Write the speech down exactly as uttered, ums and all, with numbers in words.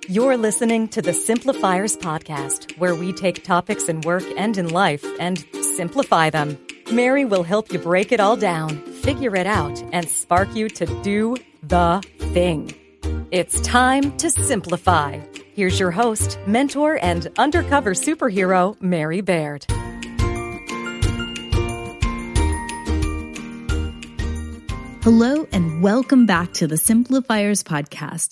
You're listening to the Simplifiers Podcast, where we take topics in work and in life and simplify them. Mary will help you break it all down, figure it out, and spark you to do the thing. It's time to simplify. Here's your host, mentor, and undercover superhero, Mary Baird. Hello, and welcome back to the Simplifiers Podcast.